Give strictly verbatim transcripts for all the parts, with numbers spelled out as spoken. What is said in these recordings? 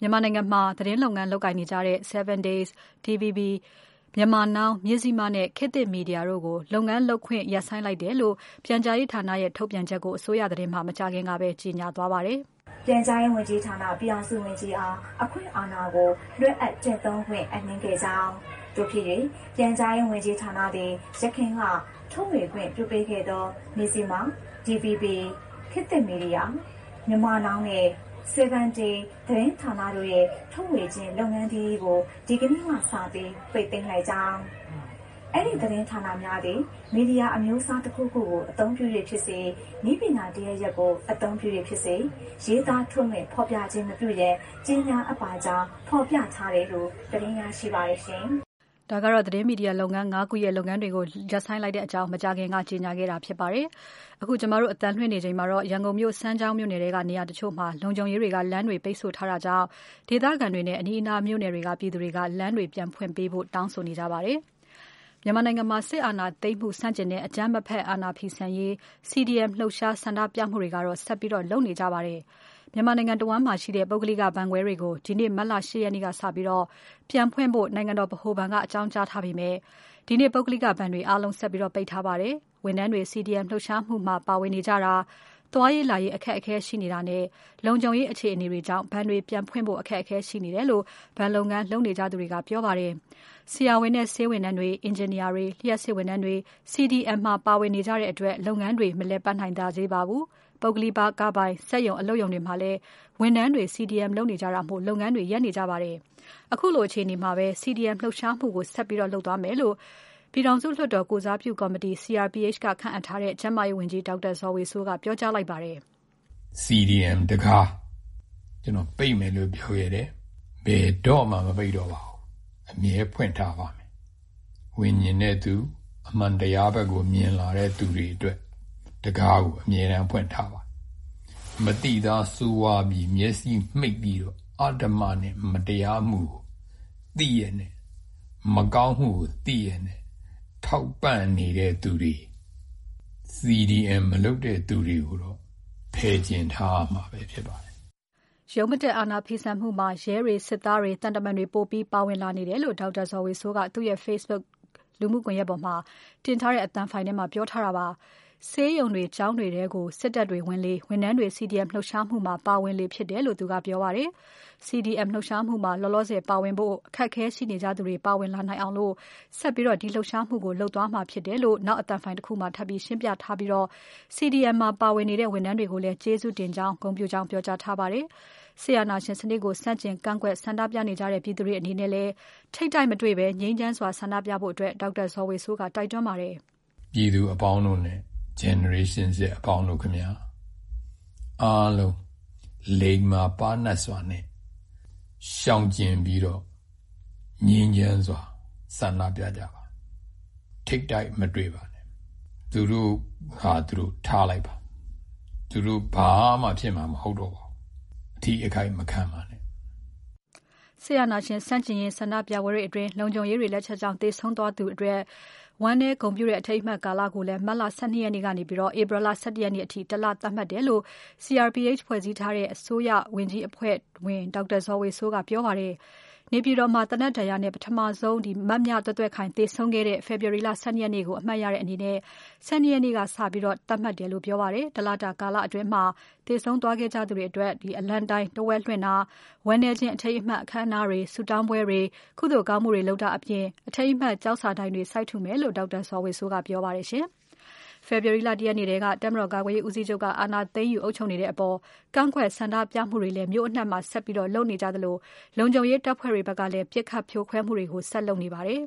မြန်မာနိုင်ငံမှာသတင်းလုပ်ငန်းလုပ်ကိုင်နေကြတဲ့ seven days, D V B, Myanmar Now, မြစ်ကြီးမားနဲ့ခေတ်သစ်မီဒီယာတို့ကိုလုပ်ငန်းလုပ်ခွင့်ရပ်ဆိုင်းလိုက်တယ်လို့ပြန်ကြားရေးဌာနရဲ့ထုတ်ပြန်ချက်ကိုအစိုးရသတင်းမှမကြာခင်ကပဲကြေညာသွားပါတယ်။ပြန်ကြားရေးဝန်ကြီးဌာနပြည်အောင်စုဝန်ကြီးအားအခွင့်အာဏာကိုလွှဲအပ်ကျင့်သုံးခွင့်အနှင်းခဲ့ကြောင်းတို့ဖြစ်၍ပြန်ကြားရေးဝန်ကြီးဌာနသည်ရခိုင်ကထုတ်ဝေခွင့်ပြုပေးခဲ့သောမြစ်ကြီးမား D V B ခေတ်သစ်မီဒီယာမြန်မာနောင်နဲ့seven day သတင်းဌာနတို့ရဲ့ထုတ်ဝေခြင်းလုပ်ငန်းဒီကိုဒီကနေ့မှစပြီးပိတ်သိမ်းလိုက်ကြောင်းအဲ့ဒီသတင်းဌာနများသည်မီဒီယာအမျိုးအစားတစ်ခုခုကိုအသုံးပြုရဖြစ်စေနည်းပညာတရားရက်ကိုအသုံးပြုရဖြစ်စေရေးသားထုတ်လွှင့်ဖော်ပြခြင်းမပြုရကြီးညာအပ်ပါကြောင်းဖော်ပြထားတယ်လို့သတင်းရရှိပါရရှင်ဒါကတော့သတင်းမီဒီယာလုပ်ငန်း၅ခုရဲ့လုပ်ငန်းတွေကိုရပ်ဆိုင်းလိုက်တဲ့အကြောင်းမကြာခင်ကကြေညာခဲ့တာဖြစ်ပါတယ်။အခုကျမတို့အတန်းလွှင့်နေချိန်မှာတော့ရန်ကုန်မြို့စမ်းချောင်းမြို့နယ်တွေကနေရာတချို့မှာလုံခြုံရေးတွေကလမ်းတွေပိတ်ဆို့ထားတာကြောင့်ဒေသခံတွေနဲ့အနီးအနားမြို့နယ်တွေကပြည်သူတွေကလမ်းတွေပြန်ဖွင့်ပေးဖို့တောင်းဆိုနေကြပါတယ်။မြန်မာနိုင်ငံမှာစစ်အာဏာသိမ်းမှုဆန့်ကျင်တဲ့အကြမ်းမဖက်အာဏာဖီဆန်ရေး C D M လှုပ်ရှားဆန္ဒပြမှုတွေကတော့ဆက်ပြီးတော့လုပ်နေကြပါတယ်။မြန်မာနိုင်ငံတဝန်းမှာရှိတဲ့ပုဂ္ဂလိကဘဏ်ခွဲတွေကိုဒီနေ့မတ်လ၈ရက်နေ့ကစပြီးတော့ပြန်ဖွင့်ဖို့နိုင်ငံတော်ဗဟိုဘဏ်ကအကြောင်းကြားထားပေမဲ့ဒီနေ့ပုဂ္ဂလိကဘဏ်တွေအားလုံးဆက်ပြီးတော့ပိတ်ထားပါတယ်။ဝန်ထမ်းတွေ C D M လှုပ်ရှားမှုမှာပါဝင်နေကြတာသွားရေးလာရေးအခက်အခဲရှိနေတာနဲ့လုံခြုံရေးအခြေအနေတွေကြောင့်ဘဏ်တွေပြန်ဖွင့်ဖို့အခက်အခဲရှိနေတယ်လို့ဘဏ်လုပ်ငန်းလုပ်နေကြသူတွေကပြောပါတယ်။ဆရာဝန်နဲ့ဆေးဝန်ထမ်းတွေအင်ဂျင်နီယာတွေလျှက်စစ်ဝန်ထမ်းတွေ C D M မှာပါဝင်နေကြတဲ့အတွက်လုပ်ငန်းတွေမလည်ပတ်နိုင်ကြသေးပါဘူး။ပုဂ္ဂလိကဘဏ်စက်ရုံအလုပ်ရုံတွေမှာလည်းဝန်ထမ်းတွေ C D M လုပ်နေကြတာမို့လုပ်ငန်းတွေရပ်နေကြပါတယ်။အခုလိုအခြေအနေမှာပဲ C D M လှုပ်ရှားမှုကိုဆက်ပြီးတော့လုပ်သွားမယ်လို့ပြည်ထောင်စုလွှတ်တော်ကိုစားပြုကော်မတီ C R P H ကခန့်အပ်ထားတဲ့ကျန်းမာရေးဝန်ကြီးဒေါက်တာဇော်ဝေဆိုးကပြောကြားလိုက်ပါတယ်။ C D M တကားကျွန်တော်ပိတ်မယ်လို့ပြောခဲ့တယ်။ဘယ်တော့မှမပိတ်တော့ပါဘူး။အမြဲဖွင့်ထားပါမယ်။ဝိညာဉ်နဲ့သူအမှန်တရားဘက်ကိုမြင်လာတဲ့သူတွေအတွက်တကားကိုအမြဲတမ်းဖွင့်ထားပါမတိသားစိုးဝါပြီးမျက်စိမှိတ်ပြီးတော့အဓမ္မနဲ့မတရားမှုကိုသိရနဲ့မကောင်းမှုကိုသိရနဲ့ထောက်ပံ့နေတဲ့သူတွေ C D M မလုပ်တဲ့သူတွေကိုတော့ဖယ်ကျင်ထားမှာပဲဖြစ်ပါတယ်။ရုံးမတက်အာဏာဖီဆန်မှုမှာရဲတွေစစ်သားတွေတန်တမန်တွေပိုပြီးပါဝင်လာနေတယ်လို့ဒေါက်တာဇော်ဝေဆိုးကသူ့ရဲ့ Facebook လူမှုကွန်ရက်ပေါ်မှာတင်ထားတဲ့အသံဖိုင်ထဲမှာပြောထားတာပါ။ဆေးရုံတွေကျောင်းတွေထဲကိုစစ်တပ်တွေဝင်လေဝန်ထမ်းတွေ C D M လှုပ်ရှားမှုမှာပါဝင်လေဖြစ်တယ်လို့သူကပြောပါတယ်။ C D M လှုပ်ရှားမှုမှာလောလောဆယ်ပါဝင်ဖို့အခက်အခဲရှိနေကြသူတွေပါဝင်လာနိုင်အောင်လို့ဆက်ပြီးတော့ဒီလှုပ်ရှားမှုကိုလှုပ်သွားမှာဖြစ်တယ်လို့နောက်အတန်ဖိုင်တစ်ခုမှထပ်ပြီးရှင်းပြထားပြီးတော့ C D M မှာပါဝင်နေတဲ့ဝန်ထမ်းတွေကိုလည်းကျေးဇူးတင်ကြောင်းဂုဏ်ပြုကြောင်းပြောကြားထားပါတယ်။ဆီယနာရှင်စနစ်ကိုစန့်ကျင်ကန့်ကွက်ဆန္ဒပြနေကြတဲ့ပြည်သူတွေအနေနဲ့လည်းထိတ်တိုက်မတွေ့ပဲငြိမ်းချမ်းစွာဆန္ဒပြဖို့အတွက်ဒေါက်တာဇော်ဝေဆိုးကတိုက်တွန်းပါတယ်။ပြည်သူအပေါင်းတို့နဲ့generation ရဲ့အပေါင်းတို့ခင်ဗျာအားလုံးလိမ္မာပါနတ်စွာနဲ့ရှောင်ကျဉ်ပြီးတော့ငြိမ်းချမ်းစွာဆန္ဒပြကြပါထိတ်တိုက်မတွေ့ပါနဲ့သူတို့ဟာသူတို့ထားလိုက်ပါသူတို့ဘာမှဖြစ်မှာမဟုတ်တော့ပါဘူးအထီးအခိုက်မခံပါနဲ့ဆီယနာရှင်စန့်ကျင်ရေးဆန္ဒပြပွဲတွေအတွင်းလုံခြုံရေးတွေလက်ချက်ကြောင့်တေဆုံးသွားသူအတွက်ဝမ်းနဲ့ဂုဏ်ပြုတဲ့အထိမ်းအမှတ်ကာလကိုလည်းမတ်လ၁၂ရက်နေ့ကနေပြီးတော့ဧပြီလ၁၁ရက်နေ့အထိတလသတ်မှတ်တယ်လို့ C R P H ဖွဲ့စည်းထားတဲ့အစိုးရဝန်ကြီးအဖွဲ့ဝင်ဒေါက်တာဇော်ဝေဆိုးကပြောပါတယ်။နေပြည်တော်မှာတနက်တရားနဲ့ပထမဆုံးဒီမတ်မြသွဲ့သွဲ့ခိုင်သေဆုံးခဲ့တဲ့ February လ၁၂ရက်နေ့ကိုအမှတ်ရတဲ့အနေနဲ့၁၂ရက်နေ့ကစပြီးတော့သတ်မှတ်တယ်လို့ပြောပါတယ်။တလတာကာလအတွင်းမှာသေဆုံးသွားခဲ့ကြသူတွေအတွက်ဒီအလံတိုင်းတဝဲလွှင့်တာဝမ်းနည်းခြင်းအထိမ်းအမှတ်အခမ်းအနားတွေဆူတောင်းပွဲတွေကုသိုလ်ကောင်းမှုတွေလုပ်တာအပြင်အထိမ်းအမှတ်ကြောက်စာတိုင်းတွေစိုက်ထူမယ်လို့ဒေါက်တာဇော်ဝေဆိုးကပြောပါတယ်ရှင်။ February လ၁ရက်နေ့တည်းကတက်မတော်ကာကွယ်ရေးဦးစီးချုပ်ကအာဏာသိမ်းယူအုပ်ချုပ်နေတဲ့အပေါ်ကန့်ကွက်ဆန္ဒပြမှုတွေလည်းမြို့အနှံ့မှာဆက်ပြီးတော့လုပ်နေကြသလိုလုံခြုံရေးတပ်ဖွဲ့တွေဘက်ကလည်းပြစ်ခတ်ဖြိုခွဲမှုတွေကိုဆက်လုပ်နေပါတယ်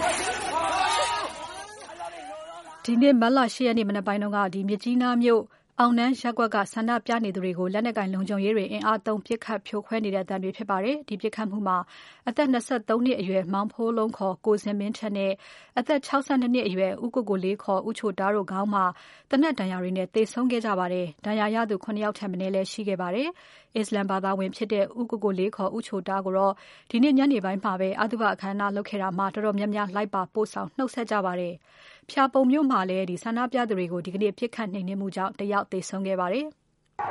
။ဒီနေ့မတ်လ၈ရက်နေ့မနက်ပိုင်းတုန်းကဒီမြကြီးနားမြို့အောင်နန်းရပ်ကွက်ကဆန္ဒပြနေသူတွေကိုလက်နက်ကိုင်လုံခြုံရေးတွေအင်အားသုံးပစ်ခတ်ဖြိုခွဲနေတဲ့အသံတွေဖြစ်ပါတယ်။ဒီပစ်ခတ်မှုမှာအသက်၂၃နှစ်အရွယ်မောင်ဖိုးလုံးခေါ်ကိုစင်မင်းထက်နဲ့အသက်၆၂နှစ်အရွယ်ဦးကိုကိုလေးခေါ်ဦးချိုတားတို့ခေါင်းမှာသေနတ်ဒဏ်ရာတွေနဲ့သေဆုံးခဲ့ကြပါတယ်။ဒဏ်ရာရသူခုနှစ်ယောက်ထက်မနည်းလည်းရှိခဲ့ပါတယ်။အစ္စလမ်ဘာသာဝင်ဖြစ်တဲ့ဦးကိုကိုလေးခေါ်ဦးချိုတားကိုတော့ဒီနေ့ညနေပိုင်းမှာပဲအသုဘအခမ်းအနားလုပ်ခဲ့တာမှာတော်တော်များများလိုက်ပါပို့ဆောင်နှုတ်ဆက်ကြပါတယ်။ဖျာပုံမြို့မှာလည်းဒီဆန္ဒပြသူတွေကိုဒီကနေ့ပြစ်ခတ်နှိမ်နင်းမှုကြောင့်တယောက်သေဆုံးခဲ့ပါတယ်။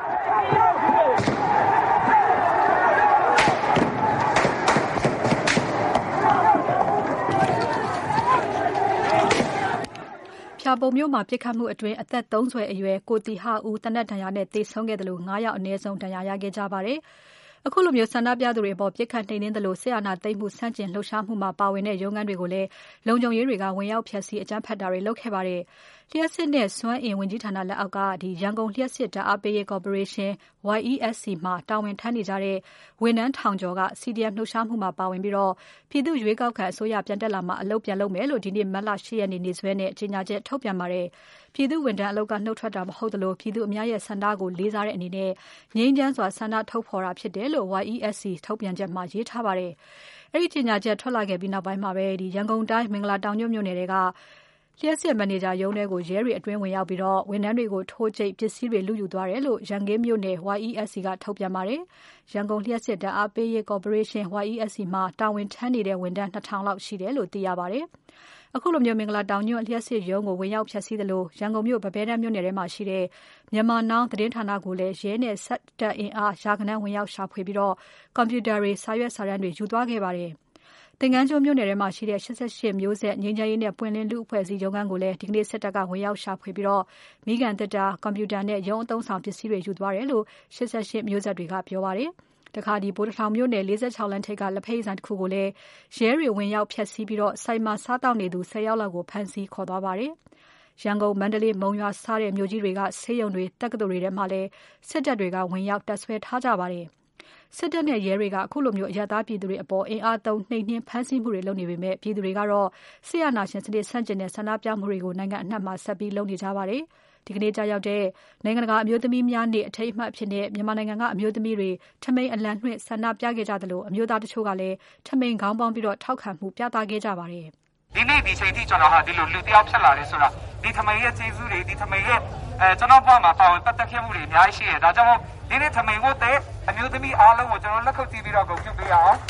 ဖျာပုံမြို့မှာပြစ်ခတ်မှုအတွင်းအသက်သုံးဆယ်အရွယ်ကိုတီဟာဦးတနက်ဒဏ်ရာနဲ့သေဆုံးခဲ့တယ်လို့ငါးယောက်အနည်းဆုံးဒဏ်ရာရခဲ့ကြပါတယ်။အခုလိုမျိုးဆန္ဒပြသူတွေအပေါ်ပြစ်ခတ်နှိမ်နင်းတယ်လို့ဆရာနာသိမ့်မှုဆန့်ကျင်လှုပ်ရှားမှုမှာပါဝင်တဲ့ရုံးခန်းတွေကိုလည်းလုံခြုံရေးတွေကဝင်ရောက်ဖျက်ဆီးအကြမ်းဖက်တာတွေလုပ်ခဲ့ပါတယ်။လျှက်စစ်နဲ့စွမ်းအင်ဝန်ကြီးဌာနလက်အောက်ကဒီရန်ကုန်လျှက်စစ်ဓာတ်အားပေးရေးကော်ပိုရေးရှင်း Y E S C မှာတာဝန်ထမ်းနေကြတဲ့ဝန်ထမ်းထောင်ကျော်က C D M လှုပ်ရှားမှုမှာပါဝင်ပြီးတော့ပြည်သူ့ရွေးကောက်ခံအစိုးရပြန်တက်လာမှအလုပ်ပြန်လုပ်မယ်လို့ဒီနေ့မတ်လ၈ရက်နေ့နေ့စွဲနဲ့ကြေညာချက်ထုတ်ပြန်ပါတယ်။ပြည်သူ့ဝန်ထမ်းအလုပ်ကနှုတ်ထွက်တာမဟုတ်သလိုပြည်သူအများရဲ့ဆန္ဒကိုလေးစားတဲ့အနေနဲ့ငြိမ်းချမ်းစွာဆန္ဒထုတ်ဖော်တာဖြစ်တယ်လို့ Y E S C ထုတ်ပြန်ချက်မှာရေးထားပါတယ်။အဲဒီကြေညာချက်ထွက်လာခဲ့ပြီးနောက်ပိုင်းမှာပဲဒီရန်ကုန်တိုင်းမင်္ဂလာတောင်ညွန့်မြို့နယ်တွေကလျှက်စစ်မန်နေဂျာရုံးထဲကိုရဲတွေအတွင်းဝင်ရောက်ပြီးတော့ဝန်ထမ်းတွေကိုထိုးကျိတ်ပစ္စည်းတွေလူယူသွားတယ်လို့ရန်ကင်းမြို့နယ် Y E S C ကထုတ်ပြန်ပါတယ်။ရန်ကုန်လျှက်စစ်ဓာတ်အားပေးရေးကော်ပိုရေးရှင်း Y E S C မှာတာဝန်ထမ်းနေတဲ့ဝန်ထမ်းနှစ်ထောင်လောက်ရှိတယ်လို့သိရပါတယ်။အခုလိုမျိုးမင်္ဂလာတောင်ညွန့်လျှက်စစ်ရုံးကိုဝင်ရောက်ဖျက်ဆီးတယ်လို့ရန်ကုန်မြို့ဗပဲတန်းမြို့နယ်ထဲမှာရှိတဲ့မြန်မာနောင်သတင်းဌာနကိုလည်းရဲနဲ့စက်တပ်အင်အားရာခိုင်နှုန်းဝင်ရောက်ရှာဖွေပြီးတော့ကွန်ပျူတာတွေစာရွက်စာတမ်းတွေယူသွားခဲ့ပါတယ်။သင်္ကန်းကျွန်းမြို့နယ်ထဲမှာရှိတဲ့၈၈မျိုးဆက်ငြိမ်းချမ်းရေးနဲ့ပွင့်လင်းလူအဖွဲ့အစည်းရုံးခန်းကိုလည်းဒီကနေ့စစ်တပ်ကဝင်ရောက်ရှာဖွေပြီးတော့မိကန်တက်တာကွန်ပျူတာနဲ့ရုံးအသုံးဆောင်ပစ္စည်းတွေယူသွားတယ်လို့၈၈မျိုးဆက်တွေကပြောပါတယ်။တခါဒီဗိုလ်တထောင်မြို့နယ်၄၆လမ်းထိပ်ကလက်ဖက်ဆိုင်တစ်ခုကိုလည်းရဲတွေဝင်ရောက်ဖျက်ဆီးပြီးတော့စိုက်မှာစားတောက်နေသူ၁၀ယောက်လောက်ကိုဖမ်းဆီးခေါ်သွားပါတယ်။ရန်ကုန်မန္တလေးမုံရွာစတဲ့မြို့ကြီးတွေကဆေးရုံတွေတက္ကသိုလ်တွေထဲမှာလည်းစစ်တပ်တွေကဝင်ရောက်တပ်ဆွဲထားကြပါတယ်။စစ်တပ်နဲ့ရဲတွေကအခုလိုမျိုးအရသားပြည်သူတွေအပေါ်အင်အားသုံးနှိမ်နှင်းဖမ်းဆီးမှုတွေလုပ်နေပေမဲ့ပြည်သူတွေကတော့ဆရာနာရှင်စနစ်ဆန့်ကျင်တဲ့ဆန္ဒပြမှုတွေကိုနိုင်ငံအနှံ့မှာဆက်ပြီးလုပ်နေကြပါတယ်။ဒီကနေ့ကြာရောက်တဲ့နိုင်ငံတကာအမျိုးသမီးများနေ့အထိမ်းအမှတ်ဖြစ်တဲ့မြန်မာနိုင်ငံကအမျိုးသမီးတွေထမိန်အလံလွှင့်ဆန္ဒပြခဲ့ကြတယ်လို့အမျိုးသားတချို့ကလည်းထမိန်ခေါင်းပေါင်းပြီးတော့ထောက်ခံမှုပြသခဲ့ကြပါတယ်။ဒီနေ့ဒီချိန်ထိကျွန်တော်ဟာဒီလိုလူတယောက်ဖြစ်လာတယ်ဆိုတာဒီထမိန်ရဲ့ကျေးဇူးတွေဒီထမိန်ရဲ့အဲကျွန်တော်ဘဝမှာပါဝင်ပတ်သက်ခဲ့မှုတွေအများကြီးရှိတယ်။ဒါကြောင့်ဒီနေ့ထမိန်ကိုတဲ့အမျိုးသမီးအားလုံးကိုကျွန်တော်လက်ခုပ်တီးပြီးတော့ဂုဏ်ပြုပေးရအောင်။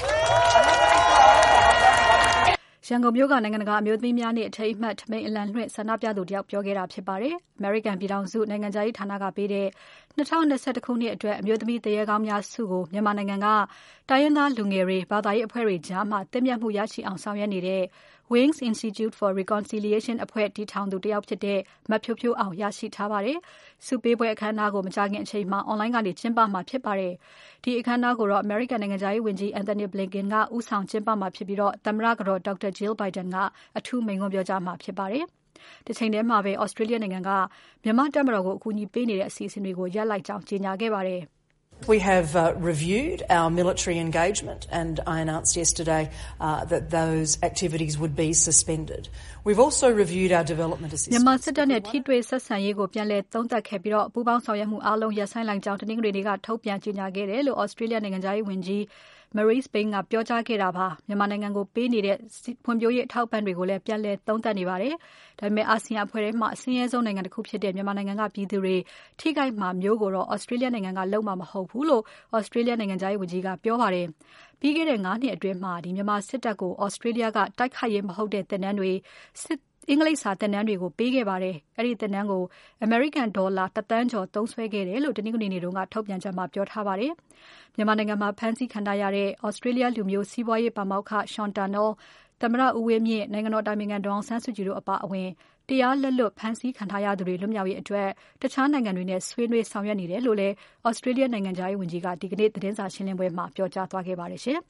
ရန်ကုန်မြို့ကနိုင်ငံတကာအမျိုးသမီးများနေ့အထိမ်းအမှတ်ထမိန်အလံလွှင့်ဆန္ဒပြသူတယောက်ပြောခဲ့တာဖြစ်ပါတယ်။ American ပြည်ထောင်စုနိုင်ငံခြားရေးဌာနကပေးတဲ့၂၀၂၁ခုနှစ်အတွက်အမျိုးသမီးတရေကောင်းများဆုကိုမြန်မာနိုင်ငံကတိုင်းရင်းသားလူငယ်တွေဘာသာရေးအဖွဲ့တွေကြားမှာတည်မြတ်မှုရရှိအောင်ဆောင်ရွက်နေတဲ့ Wings Institute for Reconciliation အဖွဲ့တည်ထောင်သူတယောက်ဖြစ်တဲ့မဖြိုးဖြိုးအောင်ရရှိထားပါတယ်။ဆုပေးပွဲအခမ်းအနားကိုမကြာခင်အချိန်မှာ online ကနေကျင်းပမှာဖြစ်ပါတယ်။ဒီအခမ်းအနားကိုတော့ American နိုင်ငံခြားရေးဝန်ကြီး Anthony Blinken ကဦးဆောင်ကျင်းပမှာဖြစ်ပြီးတော့သမ္မတကတော် Doctor Jill Biden ကအထူးမိန့်ခွန်းပြောကြားမှာဖြစ်ပါတယ်။ဒီချိန်ထဲမှာပဲ Australia နိုင်ငံကမြန်မာတပ်မတော်ကိုအကူအညီပေးနေတဲ့အစီအစဉ်တွေကိုရပ်လိုက်ကြောင်းကြေညာခဲ့ပါတယ်။ We have uh, reviewed our military engagement and I announced yesterday uh, that those activities would be suspended. We've also reviewed our development assistance. မြန်မာစစ်တပ်နဲ့ထိတွေ့ဆက်ဆံရေးကိုပြန်လည်သုံးသပ်ခဲ့ပြီးတော့ပူးပေါင်းဆောင်ရွက်မှုအားလုံးရပ်ဆိုင်းလိုက်ကြောင်းတနင်္ဂနွေနေ့ကထုတ်ပြန်ကြေညာခဲ့တယ်လို့ Australia နိုင်ငံခြားရေးဝန်ကြီး Marise Payne ကပြောကြားခဲ့တာပါမြန်မာနိုင်ငံကိုပေးနေတဲ့ဖွံ့ဖြိုးရေးအထောက်ပံ့တွေကိုလည်းပြန်လည်သုံးသပ်နေပါတယ်ဒါပေမဲ့အာဆီယံအဖွဲ့ထဲမှာအစင်းရဲဆုံးနိုင်ငံတစ်ခုဖြစ်တဲ့မြန်မာနိုင်ငံကပြည်သူတွေထိခိုက်မှာမျိုးကိုတော့ Australia နိုင်ငံကလုံးဝမဟုတ်ဘူးလို့ Australia နိုင်ငံခြားရေးဝန်ကြီးကပြောပါတယ်ပြီးခဲ့တဲ့၅နှစ်အတွင်းမှာဒီမြန်မာစစ်တပ်ကို Australia ကတိုက်ခိုက်ရေးမဟုတ်တဲ့တင်နန်းတွေစစ်အင်္ဂလိပ်စာတင်နန်းတွေကိုပေးခဲ့ပါတယ်။အဲ့ဒီတင်နန်းကို American Dollar တစ်သန်းကျော်သုံးစွဲခဲ့တယ်လို့တနင်္ဂနွေနေ့တုန်းကထုတ်ပြန်ချက်မှာပြောထားပါတယ်။မြန်မာနိုင်ငံမှာဖမ်းဆီးခံထားရတဲ့ Australia လူမျိုးစီးပွားရေးပါမောက္ခ Sean Turnell သမ္မတဦးဝင်းမြင့်နိုင်ငံတော်တိုင်ပင်ခံဒေါ်အောင်ဆန်းစုကြည်တို့အပါအဝင်တရားလက်လွတ်ဖမ်းဆီးခံထားရသူတွေလွတ်မြောက်ရေးအတွက်တခြားနိုင်ငံတွေနဲ့ဆွေးနွေးဆောင်ရွက်နေတယ်လို့လည်း Australia နိုင်ငံခြားရေးဝန်ကြီးကဒီကနေ့သတင်းစာရှင်းလင်းပွဲမှာပြောကြားသွားခဲ့ပါတယ်ရှင်။